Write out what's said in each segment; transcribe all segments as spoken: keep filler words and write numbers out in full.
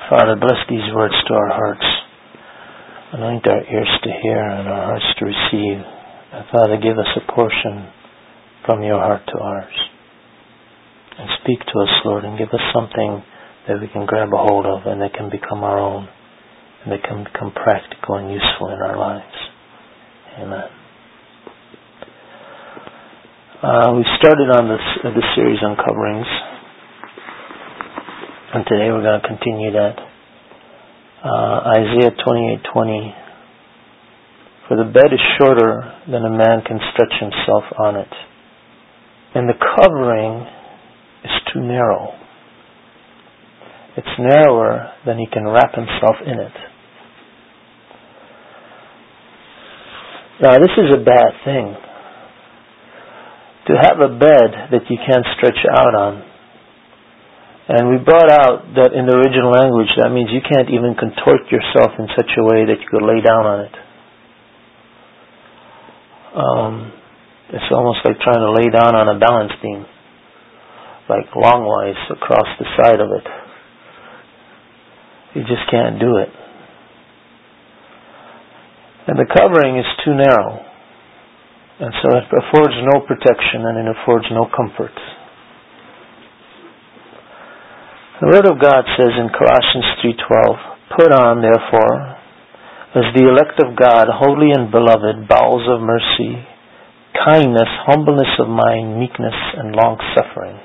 Father, bless these words to our hearts. Anoint our ears to hear and our hearts to receive. And Father, give us a portion from your heart to ours. And speak to us, Lord, and give us something that we can grab a hold of and that can become our own and that can become practical and useful in our lives. Amen. Uh, we started on this uh, this series on coverings, and today we're going to continue that. Uh, Isaiah twenty-eight twenty. For the bed is shorter than a man can stretch himself on it, and the covering is too narrow. It's narrower than he can wrap himself in it. Now, this is a bad thing. To have a bed that you can't stretch out on. And we brought out that in the original language, that means you can't even contort yourself in such a way that you could lay down on it. Um, it's almost like trying to lay down on a balance beam, like longwise across the side of it. You just can't do it. And the covering is too narrow. And so it affords no protection and it affords no comfort. The Word of God says in Colossians three twelve, Put on, therefore, as the elect of God, holy and beloved, bowels of mercy, kindness, humbleness of mind, meekness, and long-suffering.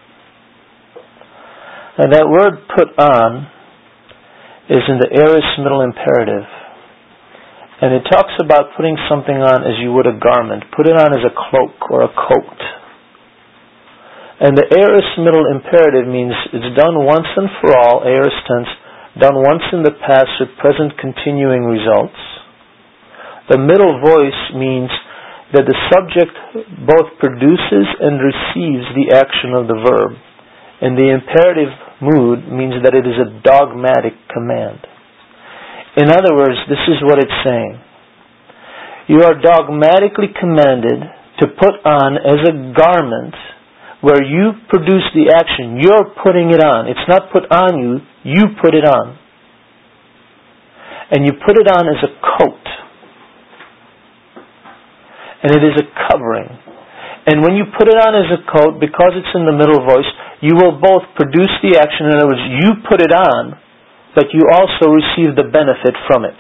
And that word put on is in the aorist middle imperative. And it talks about putting something on as you would a garment. Put it on as a cloak or a coat. And the aorist middle imperative means it's done once and for all, aorist tense, done once in the past with present continuing results. The middle voice means that the subject both produces and receives the action of the verb. And the imperative mood means that it is a dogmatic command. In other words, this is what it's saying. You are dogmatically commanded to put on as a garment where you produce the action. You're putting it on. It's not put on you. You put it on. And you put it on as a coat. And it is a covering. And when you put it on as a coat, because it's in the middle voice, you will both produce the action. In other words, you put it on, but you also receive the benefit from it.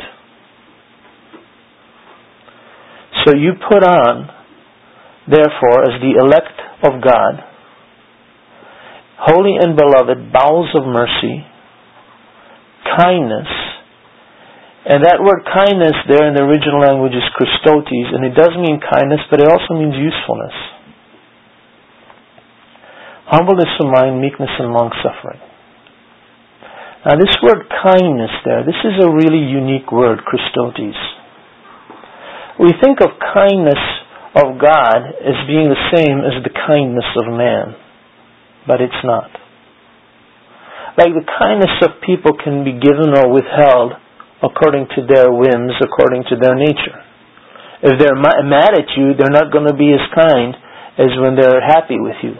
So you put on, therefore, as the elect of God, holy and beloved, bowels of mercy, kindness. And that word kindness there in the original language is Christotes, and it does mean kindness, but it also means usefulness. Humbleness of mind, meekness, and long-suffering. Now this word kindness there, this is a really unique word, Christotes. We think of kindness of God as being the same as the kindness of man, but it's not. Like the kindness of people can be given or withheld according to their whims, according to their nature. If they're mad at you, they're not going to be as kind as when they're happy with you.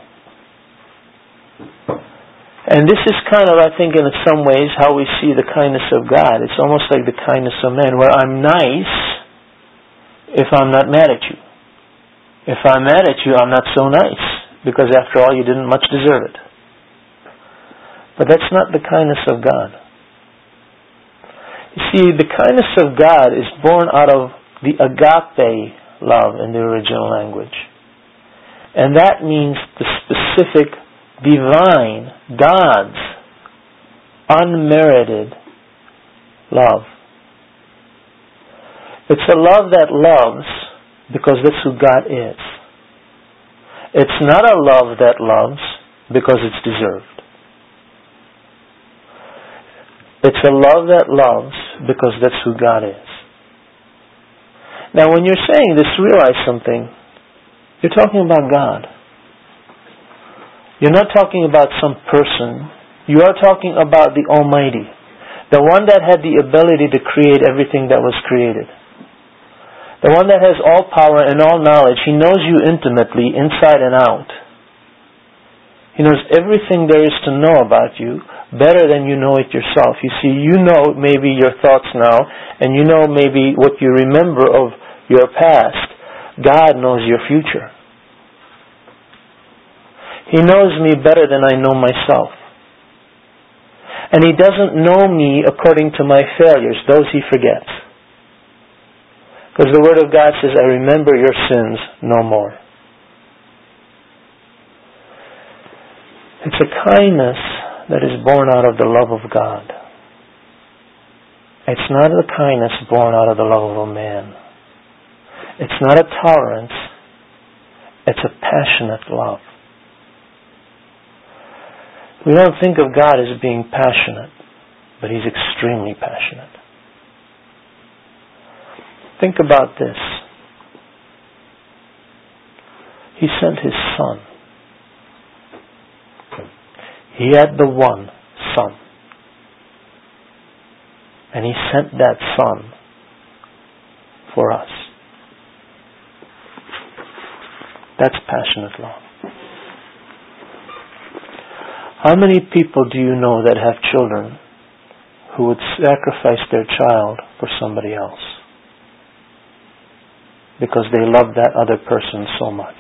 And this is kind of, I think, in some ways, how we see the kindness of God. It's almost like the kindness of man, where I'm nice if I'm not mad at you. If I'm mad at you, I'm not so nice, because after all, you didn't much deserve it. But that's not the kindness of God. You see, the kindness of God is born out of the agape love in the original language. And that means the specific divine, God's unmerited love. It's a love that loves because that's who God is. It's not a love that loves because it's deserved. It's a love that loves because that's who God is. Now when you're saying this, realize something. You're talking about God. You're not talking about some person. You are talking about the Almighty. The one that had the ability to create everything that was created. The one that has all power and all knowledge. He knows you intimately, inside and out. He knows everything there is to know about you, better than you know it yourself. You see, you know maybe your thoughts now, and you know maybe what you remember of your past. God knows your future. He knows me better than I know myself. And He doesn't know me according to my failures. Those He forgets. Because the Word of God says, I remember your sins no more. It's a kindness that is born out of the love of God. It's not a kindness born out of the love of a man. It's not a tolerance. It's a passionate love. We don't think of God as being passionate, but He's extremely passionate. Think about this. He sent His Son. He had the one Son. And He sent that Son for us. That's passionate love. How many people do you know that have children who would sacrifice their child for somebody else because they love that other person so much?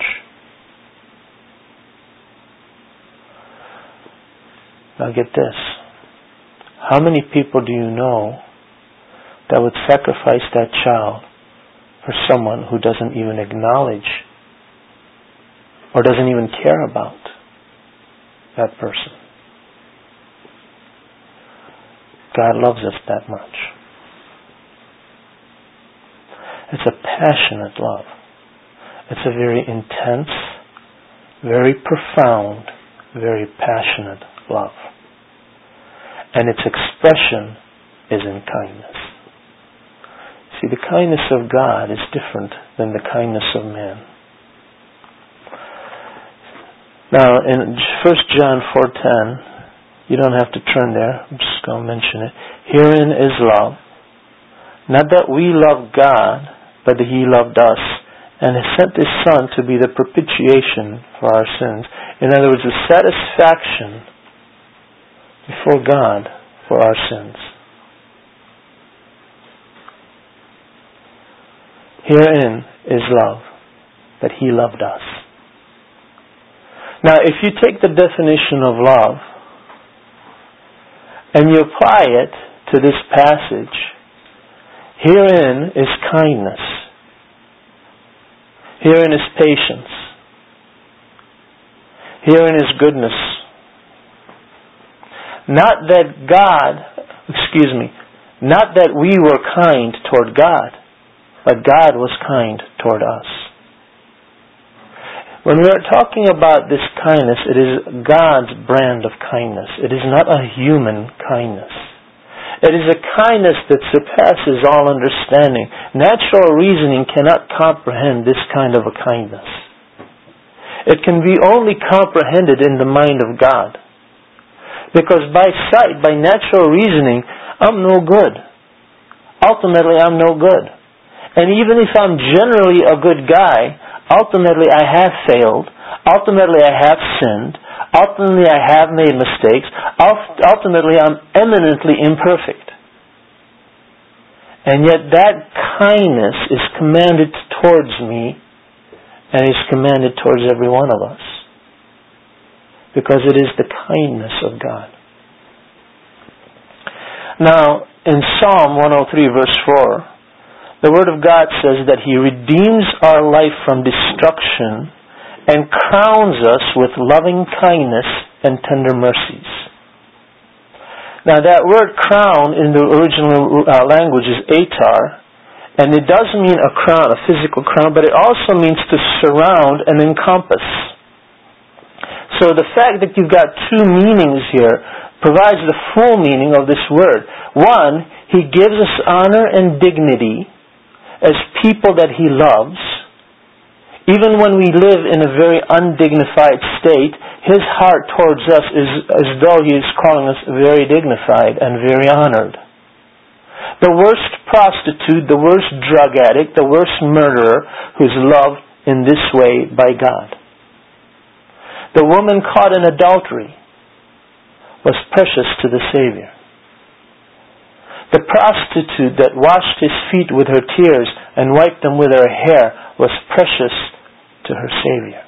Now get this. How many people do you know that would sacrifice that child for someone who doesn't even acknowledge or doesn't even care about that person? God loves us that much. It's a passionate love. It's a very intense, very profound, very passionate love. And its expression is in kindness. See, the kindness of God is different than the kindness of man. Now, in First John four ten, you don't have to turn there, I'm just going to mention it. Herein is love. Not that we love God, but that He loved us, and has sent His Son to be the propitiation for our sins. In other words, the satisfaction before God for our sins. Herein is love, that He loved us. Now, if you take the definition of love and you apply it to this passage, herein is kindness. Herein is patience. Herein is goodness. Not that God, excuse me, not that we were kind toward God, but God was kind toward us. When we are talking about this kindness, it is God's brand of kindness. It is not a human kindness. It is a kindness that surpasses all understanding. Natural reasoning cannot comprehend this kind of a kindness. It can be only comprehended in the mind of God. Because by sight, by natural reasoning, I'm no good. Ultimately, I'm no good. And even if I'm generally a good guy, ultimately I have failed. Ultimately I have sinned. Ultimately I have made mistakes. Ultimately I'm eminently imperfect. And yet that kindness is commanded towards me and is commanded towards every one of us. Because it is the kindness of God. Now, in Psalm one oh three verse four, the Word of God says that He redeems our life from destruction and crowns us with loving kindness and tender mercies. Now that word crown in the original uh, language is atar, and it does mean a crown, a physical crown, but it also means to surround and encompass. So the fact that you've got two meanings here provides the full meaning of this word. One, He gives us honor and dignity as people that He loves. Even when we live in a very undignified state, His heart towards us is as though He is calling us very dignified and very honored. The worst prostitute, the worst drug addict, the worst murderer who's loved in this way by God. The woman caught in adultery was precious to the Savior. The prostitute that washed his feet with her tears and wiped them with her hair was precious to her Savior.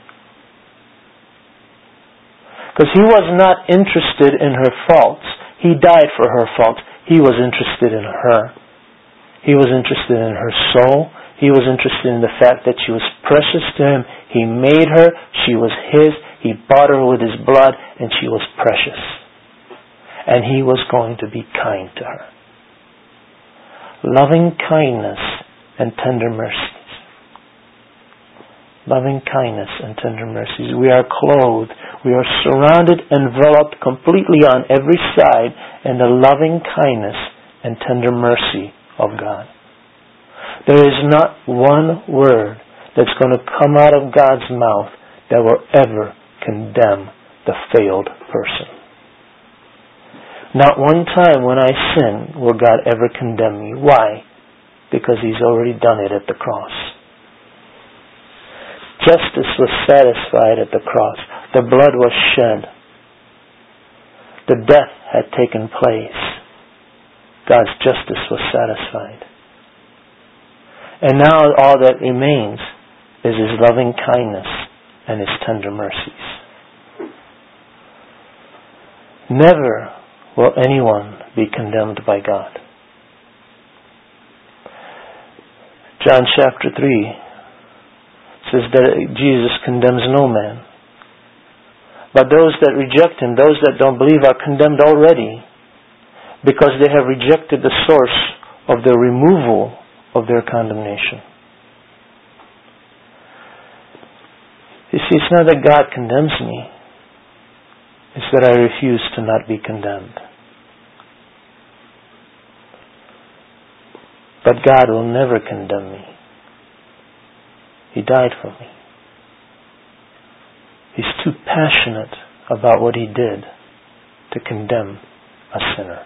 Because he was not interested in her faults. He died for her faults. He was interested in her. He was interested in her soul. He was interested in the fact that she was precious to him. He made her. She was his. He bought her with his blood, and she was precious. And he was going to be kind to her. Loving kindness and tender mercies. Loving kindness and tender mercies. We are clothed. We are surrounded, enveloped completely on every side in the loving kindness and tender mercy of God. There is not one word that's going to come out of God's mouth that will ever condemn the failed person. Not one time when I sin will God ever condemn me. Why? Because He's already done it at the cross. Justice was satisfied at the cross. The blood was shed. The death had taken place. God's justice was satisfied. And now all that remains is His loving kindness and His tender mercies. Never will anyone be condemned by God. John chapter three says that Jesus condemns no man. But those that reject Him, those that don't believe, are condemned already because they have rejected the source of the removal of their condemnation. You see, it's not that God condemns me. It's that I refuse to not be condemned. But God will never condemn me. He died for me. He's too passionate about what He did to condemn a sinner.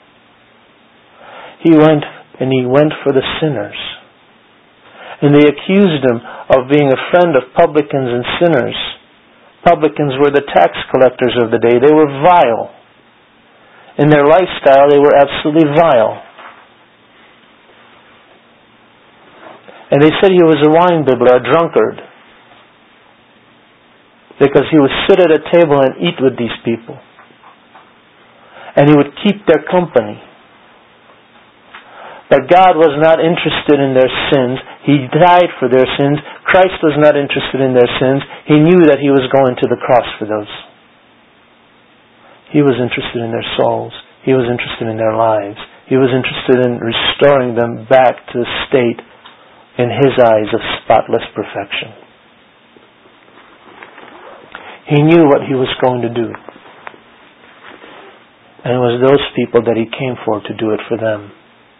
He went and He went for the sinners. And they accused Him of being a friend of publicans and sinners. Publicans were the tax collectors of the day. They were vile. In their lifestyle, they were absolutely vile. And they said He was a wine bibbler, a drunkard, because He would sit at a table and eat with these people. And He would keep their company. But God was not interested in their sins. He died for their sins. Christ was not interested in their sins. He knew that He was going to the cross for those. He was interested in their souls. He was interested in their lives. He was interested in restoring them back to a state, in His eyes, of spotless perfection. He knew what He was going to do. And it was those people that He came for to do it for them.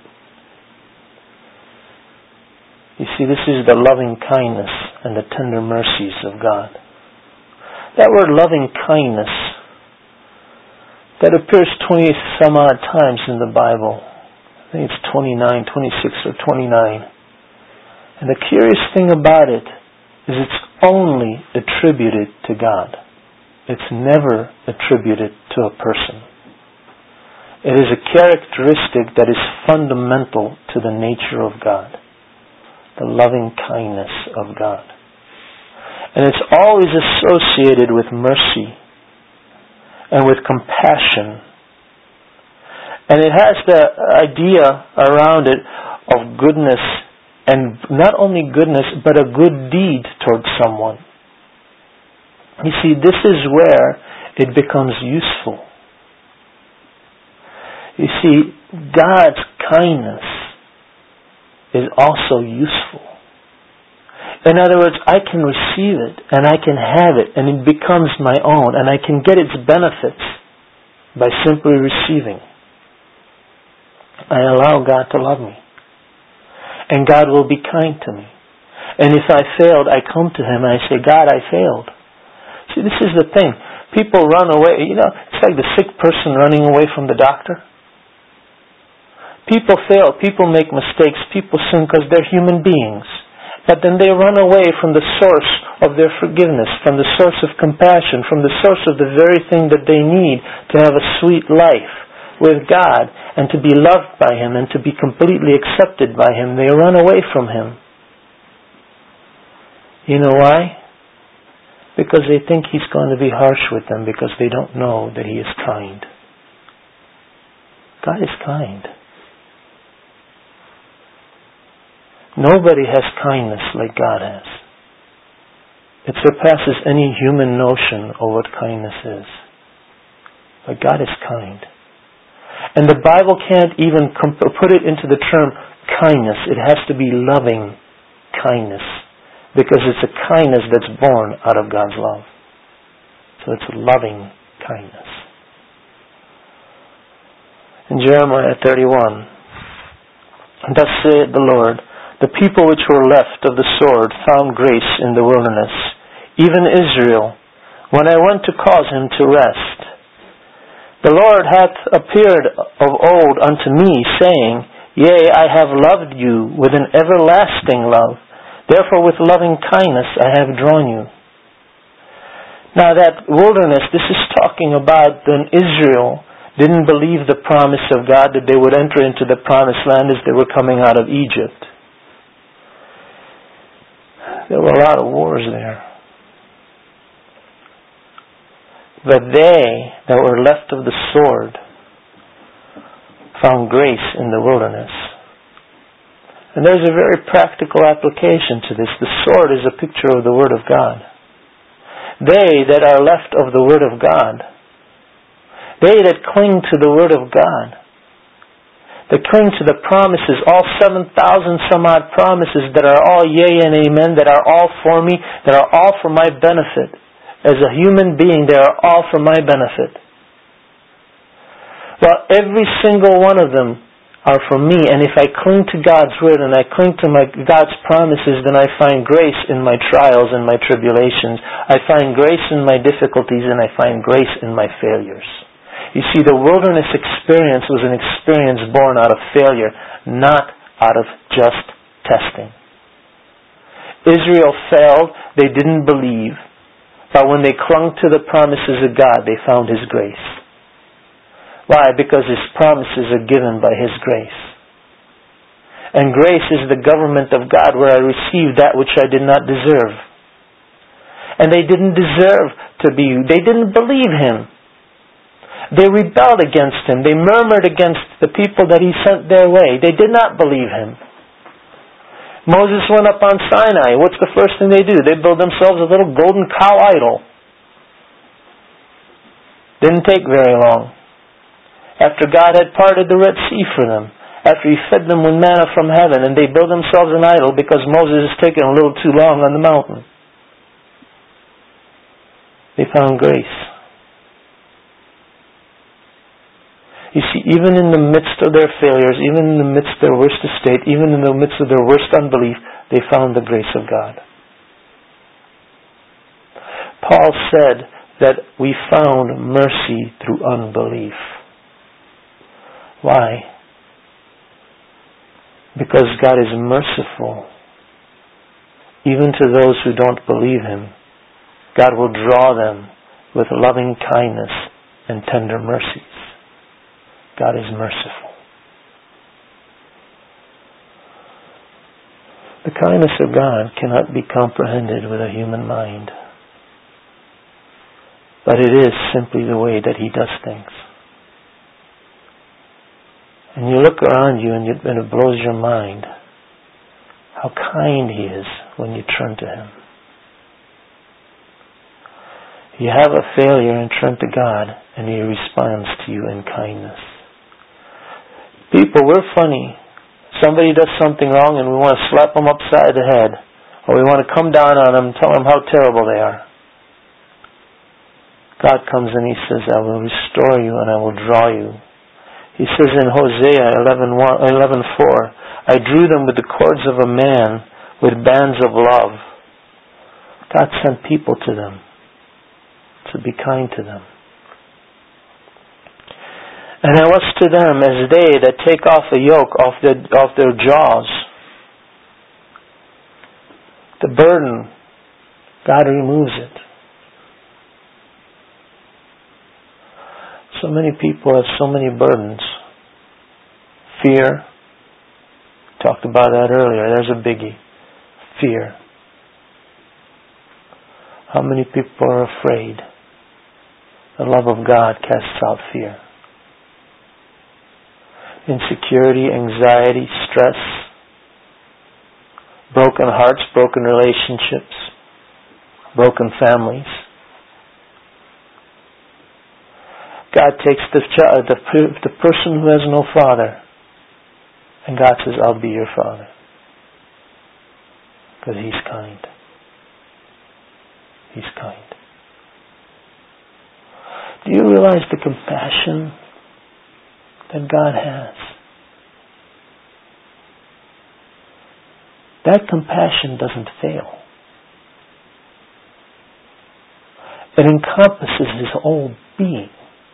You see, this is the loving kindness and the tender mercies of God. That word loving kindness, that appears twenty some odd times in the Bible. I think it's twenty-nine, twenty-six or twenty-nine. And the curious thing about it is it's only attributed to God. It's never attributed to a person. It is a characteristic that is fundamental to the nature of God. The loving kindness of God. And it's always associated with mercy and with compassion. And it has the idea around it of goodness. And not only goodness, but a good deed towards someone. You see, this is where it becomes useful. You see, God's kindness is also useful. In other words, I can receive it, and I can have it, and it becomes my own, and I can get its benefits by simply receiving. I allow God to love me. And God will be kind to me. And if I failed, I come to Him and I say, God, I failed. See, this is the thing. People run away. You know, it's like the sick person running away from the doctor. People fail. People make mistakes. People sin because they're human beings. But then they run away from the source of their forgiveness, from the source of compassion, from the source of the very thing that they need to have a sweet life with God and to be loved by Him and to be completely accepted by Him. They run away from Him. You know why? Because they think He's going to be harsh with them because they don't know that He is kind. God is kind. Nobody has kindness like God has. It surpasses any human notion of what kindness is. But God is kind. And the Bible can't even comp- put it into the term kindness. It has to be loving kindness. Because it's a kindness that's born out of God's love. So it's loving kindness. In Jeremiah thirty-one, thus saith the Lord, the people which were left of the sword found grace in the wilderness, even Israel, when I went to cause him to rest. The Lord hath appeared of old unto me, saying, Yea, I have loved you with an everlasting love. Therefore with loving kindness I have drawn you. Now that wilderness, this is talking about when Israel didn't believe the promise of God that they would enter into the promised land as they were coming out of Egypt. There were a lot of wars there. But they that were left of the sword found grace in the wilderness. And there's a very practical application to this. The sword is a picture of the Word of God. They that are left of the Word of God, they that cling to the Word of God, that cling to the promises, all seven thousand some odd promises that are all yea and amen, that are all for me, that are all for my benefit. As a human being, they are all for my benefit. Well, every single one of them are for me, and if I cling to God's Word and I cling to my God's promises, then I find grace in my trials and my tribulations. I find grace in my difficulties, and I find grace in my failures. You see, the wilderness experience was an experience born out of failure, not out of just testing. Israel failed, they didn't believe, but when they clung to the promises of God, they found His grace. Why? Because His promises are given by His grace. And grace is the government of God where I received that which I did not deserve. And they didn't deserve to be, they didn't believe Him. They rebelled against Him. They murmured against the people that He sent their way. They did not believe Him. Moses went up on Sinai. What's the first thing they do? They build themselves a little golden cow idol. Didn't take very long. After God had parted the Red Sea for them, after He fed them with manna from heaven, and they built themselves an idol because Moses has taken a little too long on the mountain. They found grace. You see, even in the midst of their failures, even in the midst of their worst estate, even in the midst of their worst unbelief, they found the grace of God. Paul said that we found mercy through unbelief. Why? Because God is merciful. Even to those who don't believe Him, God will draw them with loving kindness and tender mercies. God is merciful. The kindness of God cannot be comprehended with a human mind. But it is simply the way that He does things. And you look around you and it blows your mind how kind He is when you turn to Him. You have a failure and turn to God, and He responds to you in kindness. People, we're funny. Somebody does something wrong and we want to slap them upside the head. Or we want to come down on them and tell them how terrible they are. God comes and He says, I will restore you and I will draw you. He says in Hosea eleven four, I drew them with the cords of a man, with bands of love. God sent people to them to be kind to them. And I was to them as they that take off a yoke off their, off their jaws. burden, God removes it. So many people have so many burdens. Fear. Talked about that earlier. There's a biggie. Fear. How many people are afraid? The love of God casts out fear. Insecurity, anxiety, stress, broken hearts, broken relationships, broken families. God takes the child, the, the person who has no father, and God says, I'll be your father. Because He's kind. He's kind. Do you realize the compassion that God has? That compassion doesn't fail. It encompasses His whole being.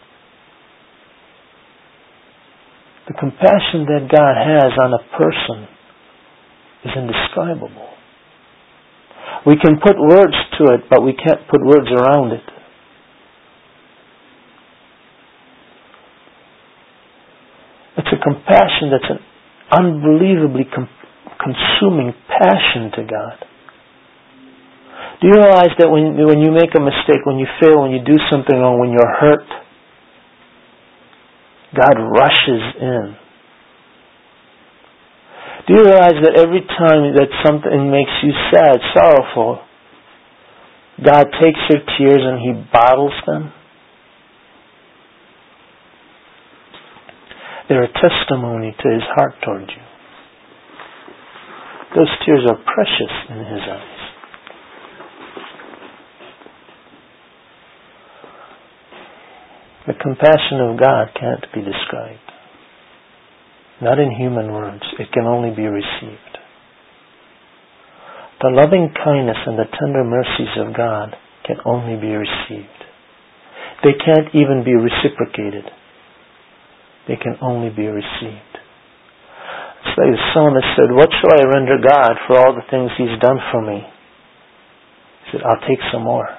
The compassion that God has on a person is indescribable. We can put words to it, but we can't put words around it. It's a compassion that's an unbelievably com- consuming passion to God. Do you realize that when, when you make a mistake, when you fail, when you do something wrong, when you're hurt, God rushes in? Do you realize that every time that something makes you sad, sorrowful, God takes your tears and He bottles them? They're a testimony to His heart toward you. Those tears are precious in His eyes. The compassion of God can't be described. Not in human words. It can only be received. The loving kindness and the tender mercies of God can only be received. They can't even be reciprocated. They can only be received. It's like the psalmist said, what shall I render God for all the things He's done for me? He said, I'll take some more.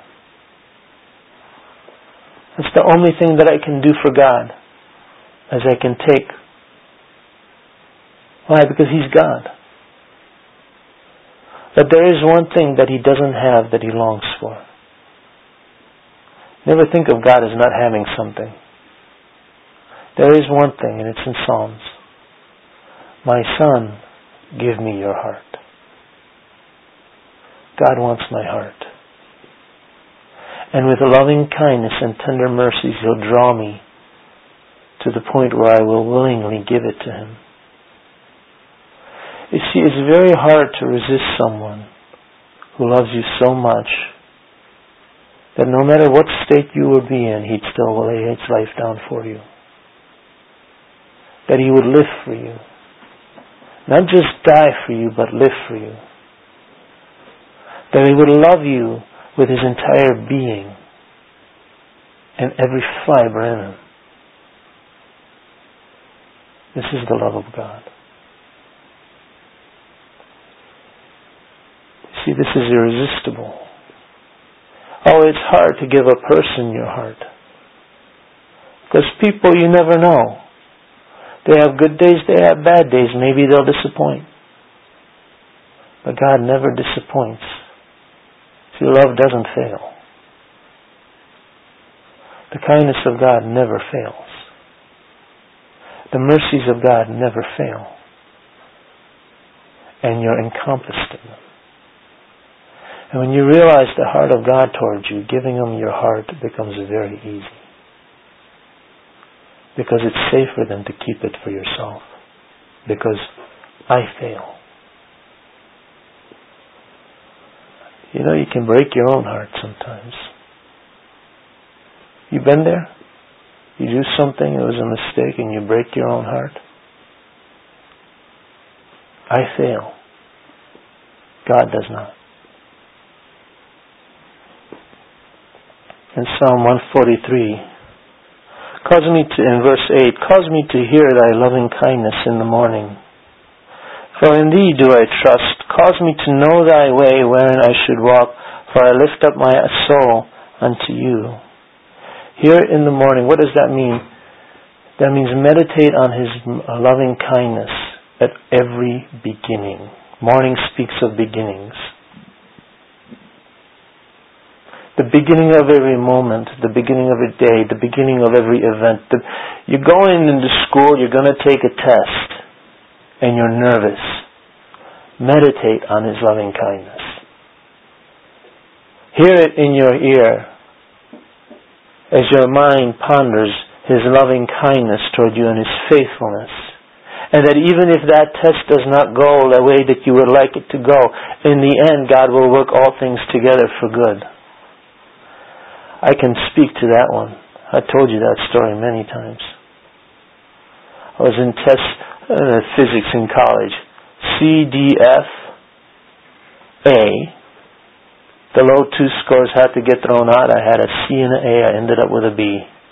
It's the only thing that I can do for God, as I can take. Why? Because He's God. But there is one thing that He doesn't have that He longs for. Never think of God as not having something. There is one thing, and it's in Psalms. My son, give me your heart. God wants my heart. And with loving kindness and tender mercies, He'll draw me to the point where I will willingly give it to Him. You see, it's very hard to resist someone who loves you so much that no matter what state you would be in, He'd still lay His life down for you. That He would live for you. Not just die for you, but live for you. That He would love you with His entire being and every fiber in Him. This is the love of God. See, this is irresistible. Oh, it's hard to give a person your heart. Because people, you never know. They have good days, they have bad days. Maybe they'll disappoint. But God never disappoints. See, love doesn't fail. The kindness of God never fails. The mercies of God never fail. And you're encompassed in them. And when you realize the heart of God towards you, giving Him your heart becomes very easy. Because it's safer than to keep it for yourself. Because I fail. You know, you can break your own heart sometimes. You been there? You do something, it was a mistake, and you break your own heart? I fail. God does not. In Psalm one forty-three, cause me to, in verse eight, cause me to hear Thy loving kindness in the morning. For in Thee do I trust. Cause me to know thy way wherein I should walk, for I lift up my soul unto you. Here in the morning, what does that mean? That means meditate on His loving kindness at every beginning. Morning speaks of beginnings. The beginning of every moment, the beginning of a day, the beginning of every event. The, you're going into school, you're going to take a test, and you're nervous. Meditate on His loving kindness. Hear it in your ear as your mind ponders His loving kindness toward you and His faithfulness. And that even if that test does not go the way that you would like it to go, in the end God will work all things together for good. I can speak to that one. I told you that story many times. I was in test uh, physics in college. C, D, F, A. The low two scores had to get thrown out. I had a C and an A. I ended up with a B.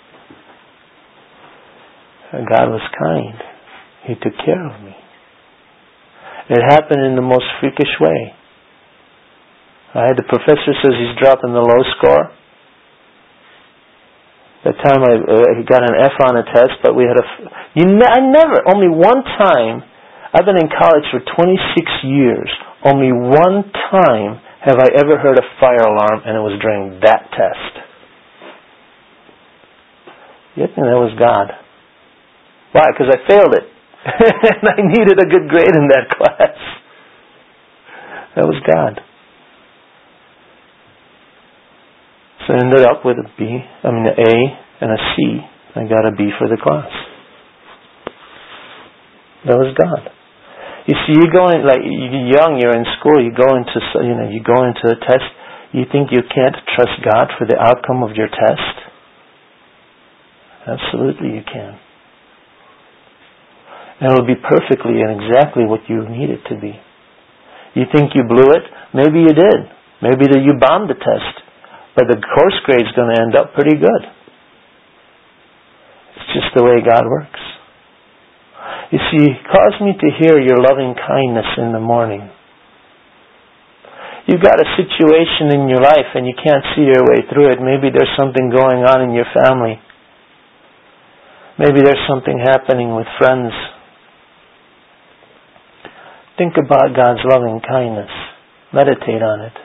And God was kind. He took care of me. It happened in the most freakish way. I had the professor says he's dropping the low score. That time I uh, got an F on a test, but we had a... You ne- I never, only one time, I've been in college for twenty-six years, only one time have I ever heard a fire alarm, and it was during that test. You think that was God. Why? Because I failed it. And I needed a good grade in that class. That was God. So I ended up with a B, I mean an A and a C. I got a B for the class. That was God. You see, you go in, like you're young, you're in school, you go into, you know, you go into a test. You think you can't trust God for the outcome of your test? Absolutely, you can. And it'll be perfectly and exactly what you need it to be. You think you blew it? Maybe you did. Maybe that you bombed the test. But the course grade's going to end up pretty good. It's just the way God works. You see, cause me to hear your loving kindness in the morning. You've got a situation in your life and you can't see your way through it. Maybe there's something going on in your family. Maybe there's something happening with friends. Think about God's loving kindness. Meditate on it.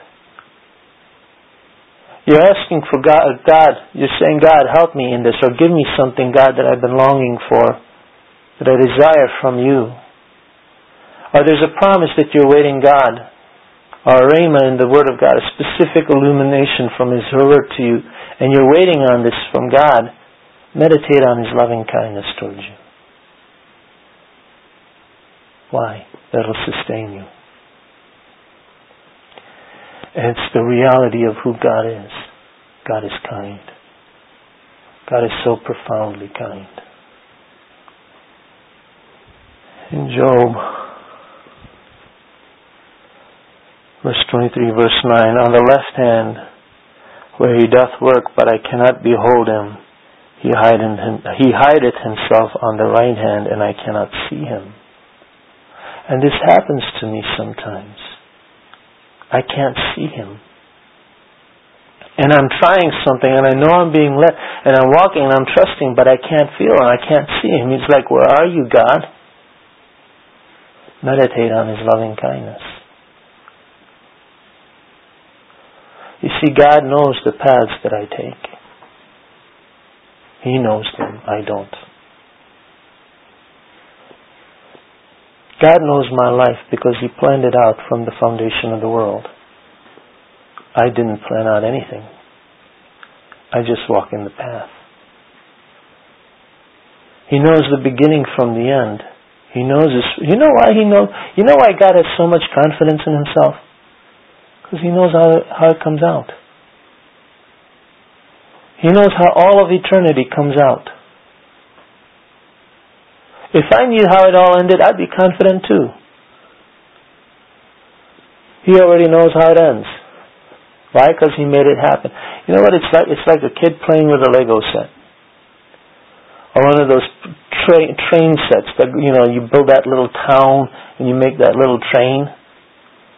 You're asking for God, God, you're saying, God, help me in this, or give me something, God, that I've been longing for, that I desire from you. Or there's a promise that you're waiting, God, or a rhema in the Word of God, a specific illumination from His Word to you, and you're waiting on this from God. Meditate on His loving kindness towards you. Why? That'll sustain you. And it's the reality of who God is. God is kind. God is so profoundly kind. In Job, verse twenty-three, verse nine, on the left hand, where He doth work, but I cannot behold Him, He hideth, he hideth Himself on the right hand, and I cannot see Him. And this happens to me sometimes. I can't see Him. And I'm trying something, and I know I'm being led, and I'm walking, and I'm trusting, but I can't feel Him. I can't see Him. He's like, where are you, God? Meditate on His loving kindness. You see, God knows the paths that I take. He knows them. I don't. God knows my life because He planned it out from the foundation of the world. I didn't plan out anything. I just walk in the path. He knows the beginning from the end. He knows this. You know why He knows? You know why God has so much confidence in Himself? Because He knows how, how it comes out. He knows how all of eternity comes out. If I knew how it all ended, I'd be confident too. He already knows how it ends. Why? Because He made it happen. You know what it's like? It's like a kid playing with a Lego set. Or one of those tra- train sets that, you know, you build that little town and you make that little train.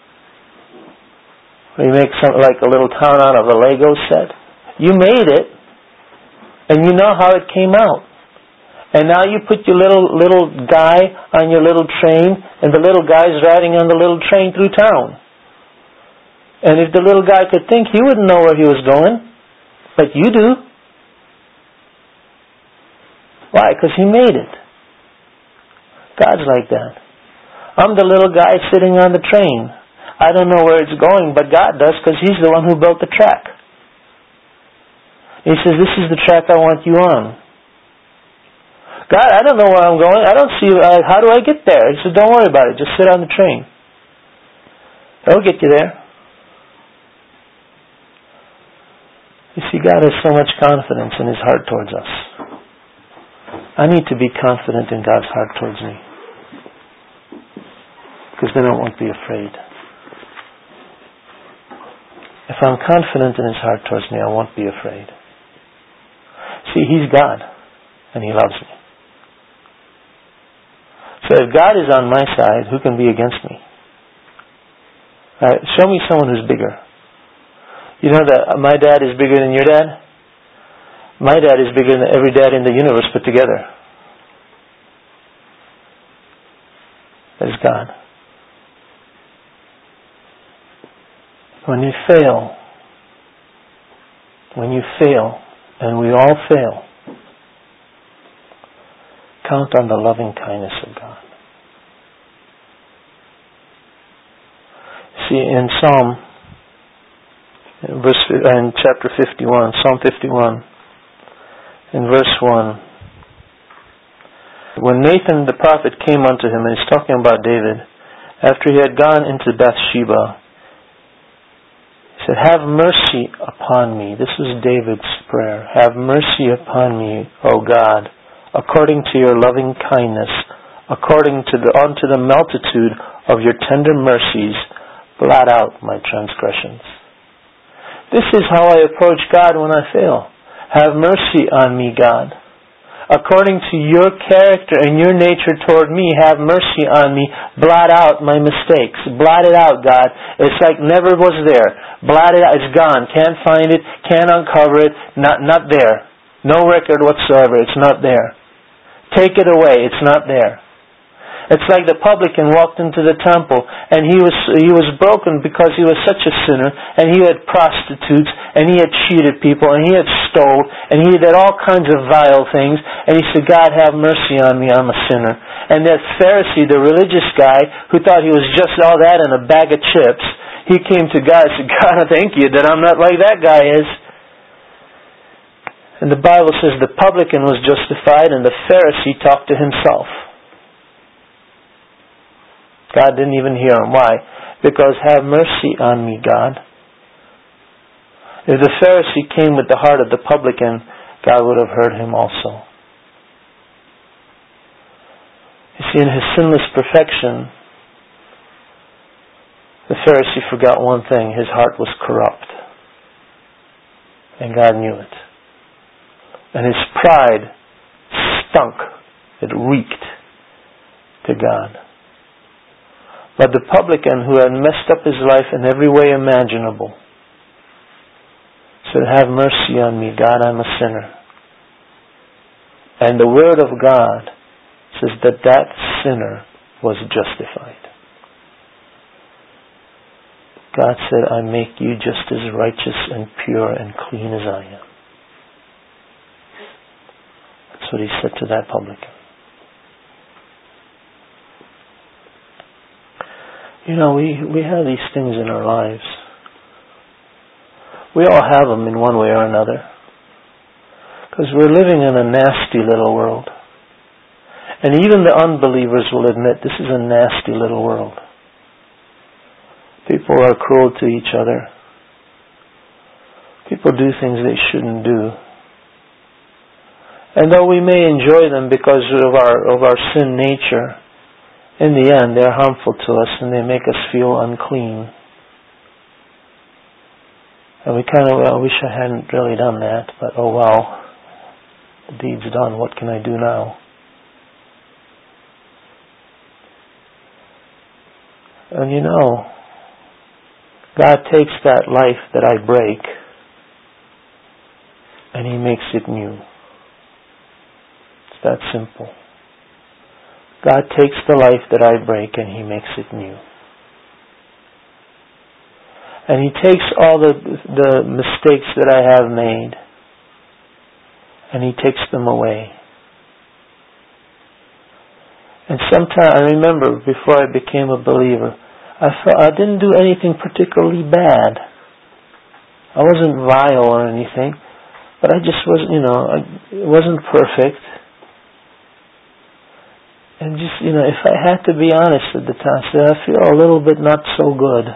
Or you make something like a little town out of a Lego set. You made it, and you know how it came out. And now you put your little little guy on your little train, and the little guy's riding on the little train through town. And if the little guy could think, he wouldn't know where he was going. But you do. Why? Because he made it. God's like that. I'm the little guy sitting on the train. I don't know where it's going, but God does, because He's the one who built the track. He says, this is the track I want you on. God, I don't know where I'm going. I don't see, uh, how do I get there? He said, don't worry about it. Just sit on the train. It'll get you there. You see, God has so much confidence in His heart towards us. I need to be confident in God's heart towards me. Because then I won't be afraid. If I'm confident in His heart towards me, I won't be afraid. See, He's God, and He loves me. So if God is on my side, who can be against me? Right, show me someone who's bigger. You know that my dad is bigger than your dad? My dad is bigger than every dad in the universe put together. That is God. When you fail, when you fail, and we all fail, count on the loving kindness of God. See, in Psalm, in verse, in chapter fifty-one, Psalm fifty-one, in verse one, when Nathan the prophet came unto him, and he's talking about David, after he had gone into Bathsheba, he said, have mercy upon me. This was David's prayer. Have mercy upon me, O God, according to your loving kindness, according to the unto the multitude of your tender mercies, blot out my transgressions. This is how I approach God when I fail. Have mercy on me, God. According to your character and your nature toward me, have mercy on me. Blot out my mistakes. Blot it out, God. It's like never was there. Blot it out. It's gone. Can't find it. Can't uncover it. Not, not there. No record whatsoever. It's not there. Take it away. It's not there. It's like the publican walked into the temple, and he was he was broken because he was such a sinner, and he had prostitutes, and he had cheated people, and he had stole, and he did all kinds of vile things, and he said, God, have mercy on me, I'm a sinner. And that Pharisee, the religious guy, who thought he was just all that in a bag of chips, he came to God and said, God, I thank you that I'm not like that guy is. And the Bible says the publican was justified, and the Pharisee talked to himself. God didn't even hear him. Why? Because have mercy on me, God. If the Pharisee came with the heart of the publican, God would have heard him also. You see, in his sinless perfection, the Pharisee forgot one thing. His heart was corrupt. And God knew it. And his pride stunk. It reeked to God. But the publican, who had messed up his life in every way imaginable, said, have mercy on me, God, I'm a sinner. And the Word of God says that that sinner was justified. God said, I make you just as righteous and pure and clean as I am. That's what He said to that publican. You know, we, we have these things in our lives. We all have them in one way or another. Because we're living in a nasty little world. And even the unbelievers will admit this is a nasty little world. People are cruel to each other. People do things they shouldn't do. And though we may enjoy them because of our, of our sin nature, in the end, they're harmful to us and they make us feel unclean. And we kind of, well, I wish I hadn't really done that, but oh well, the deed's done, what can I do now? And you know, God takes that life that I break and He makes it new. It's that simple. God takes the life that I break and He makes it new. And He takes all the the mistakes that I have made and He takes them away. And sometimes, I remember before I became a believer, I felt I didn't do anything particularly bad. I wasn't vile or anything, but I just wasn't, you know, I, it wasn't perfect. And just, you know, if I had to be honest at the time, I said, I feel a little bit not so good.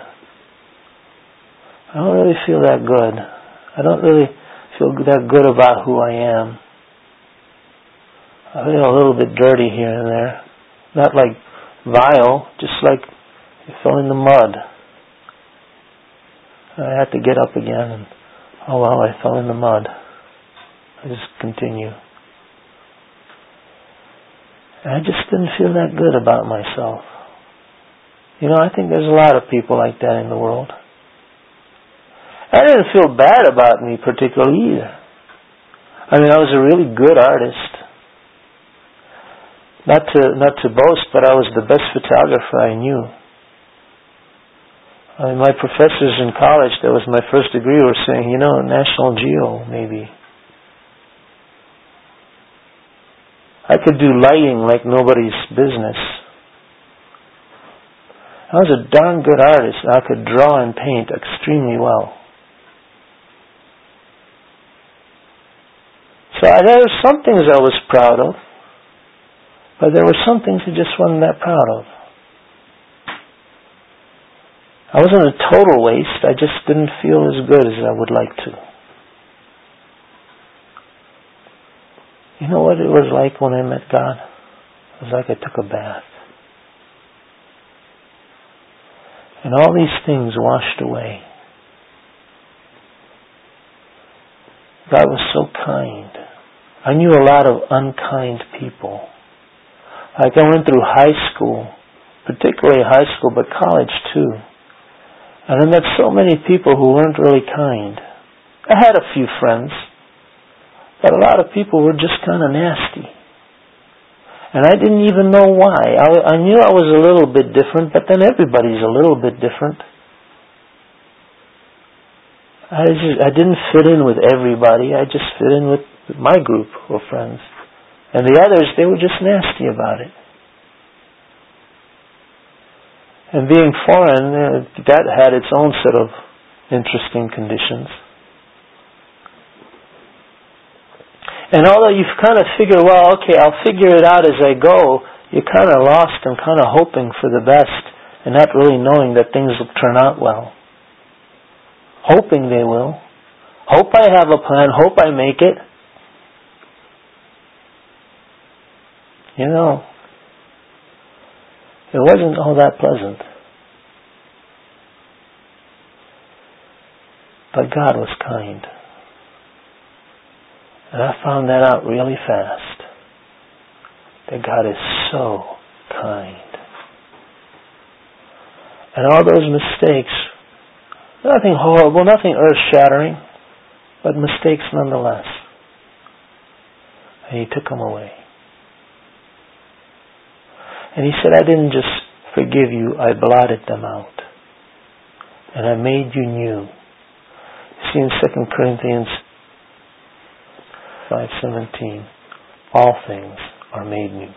I don't really feel that good. I don't really feel that good about who I am. I feel a little bit dirty here and there. Not like vile, just like you fell in the mud. I had to get up again and, oh well, I fell in the mud. I just continue. And I just didn't feel that good about myself. You know, I think there's a lot of people like that in the world. I didn't feel bad about me particularly either. I mean, I was a really good artist. Not to not to boast, but I was the best photographer I knew. I mean, my professors in college, that was my first degree, were saying, you know, National Geo, maybe. I could do lighting like nobody's business. I was a darn good artist. I could draw and paint extremely well. So there were some things I was proud of. But there were some things I just wasn't that proud of. I wasn't a total waste. I just didn't feel as good as I would like to. You know what it was like when I met God? It was like I took a bath. And all these things washed away. God was so kind. I knew a lot of unkind people. Like I went through high school, particularly high school, but college too. And I met so many people who weren't really kind. I had a few friends, but a lot of people were just kind of nasty. And I didn't even know why. I, I knew I was a little bit different, but then everybody's a little bit different. I just, I didn't fit in with everybody. I just fit in with my group of friends. And the others, they were just nasty about it. And being foreign, uh, that had its own set of interesting conditions. And although you've kind of figured, well, okay, I'll figure it out as I go, you're kind of lost and kind of hoping for the best and not really knowing that things will turn out well. Hoping they will. Hope I have a plan. Hope I make it. You know, it wasn't all that pleasant. But God was kind. And I found that out really fast. That God is so kind. And all those mistakes, nothing horrible, nothing earth-shattering, but mistakes nonetheless. And He took them away. And He said, I didn't just forgive you, I blotted them out. And I made you new. You see in Second Corinthians five seventeen, all things are made new.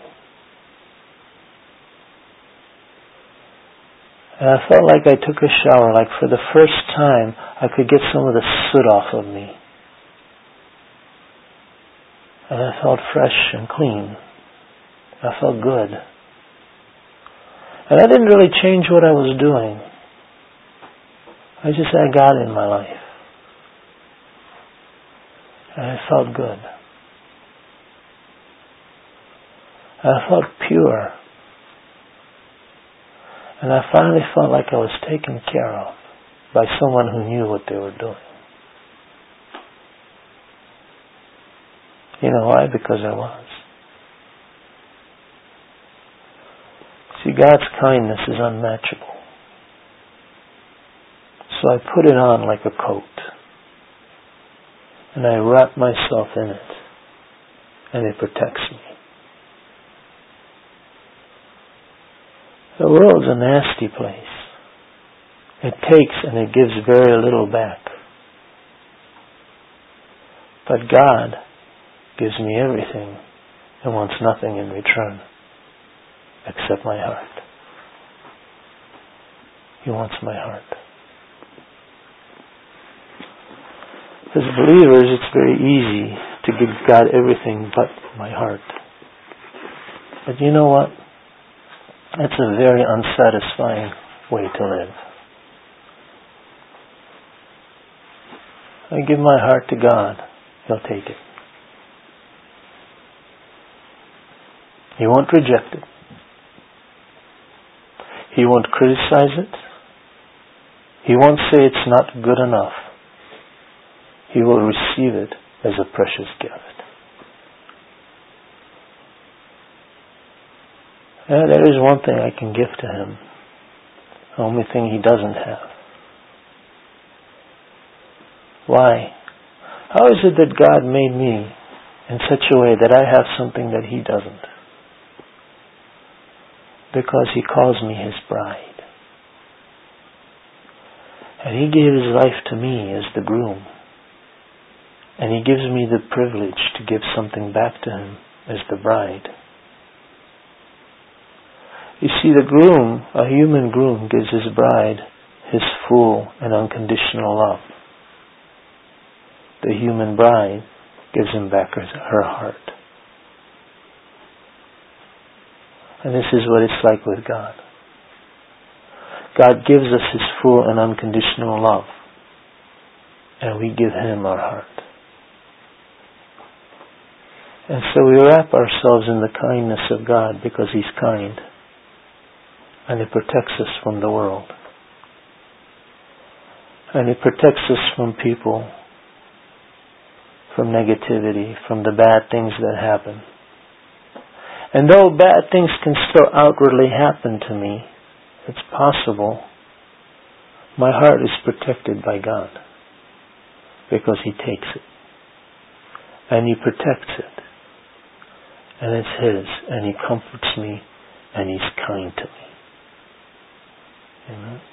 And I felt like I took a shower, like for the first time I could get some of the soot off of me. And I felt fresh and clean. I felt good. And I didn't really change what I was doing. I just had God in my life. And I felt good. And I felt pure. And I finally felt like I was taken care of by someone who knew what they were doing. You know why? Because I was. See, God's kindness is unmatchable. So I put it on like a coat. And I wrap myself in it. And it protects me. The world's a nasty place. It takes and it gives very little back. But God gives me everything and wants nothing in return except my heart. He wants my heart. As believers, it's very easy to give God everything but my heart. But you know what? It's a very unsatisfying way to live. I give my heart to God, He'll take it. He won't reject it. He won't criticize it. He won't say it's not good enough. He will receive it as a precious gift. And there is one thing I can give to Him. The only thing He doesn't have. Why? How is it that God made me in such a way that I have something that He doesn't? Because He calls me His bride. And He gave His life to me as the groom. And He gives me the privilege to give something back to Him as the bride. You see, the groom, a human groom, gives his bride his full and unconditional love. The human bride gives him back her, her heart. And this is what it's like with God. God gives us His full and unconditional love. And we give Him our heart. And so we wrap ourselves in the kindness of God because He's kind. And He protects us from the world. And He protects us from people, from negativity, from the bad things that happen. And though bad things can still outwardly happen to me, it's possible, my heart is protected by God. Because He takes it. And He protects it. And it's His. And He comforts me. And He's kind to me. Amen.